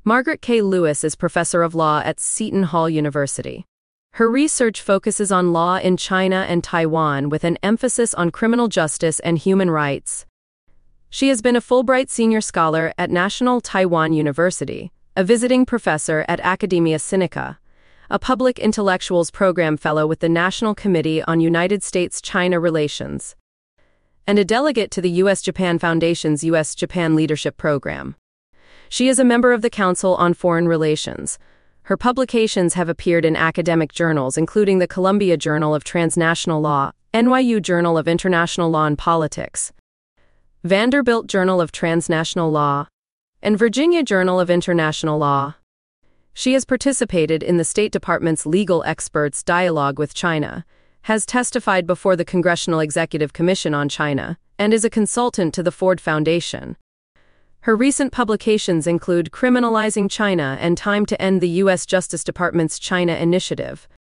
Margaret K. Lewis is professor of law at Seton Hall University. Her research focuses on law in China and Taiwan with an emphasis on criminal justice and human rights. She has been a Fulbright Senior Scholar at National Taiwan University, a visiting professor at Academia Sinica, a Public Intellectuals Program Fellow with the National Committee on United States-China Relations, and a delegate to the U.S.-Japan Foundation's U.S.-Japan Leadership Program. She is a member of the Council on Foreign Relations. Her publications have appeared in academic journals including the Columbia Journal of Transnational Law, NYU Journal of International Law and Politics, Vanderbilt Journal of Transnational Law, and Virginia Journal of International Law. She has participated in the State Department's Legal Experts Dialogue with China, has testified before the Congressional Executive Commission on China, and is a consultant to the Ford Foundation. Her recent publications include Criminalizing China and Time to End the U.S. Justice Department's China Initiative.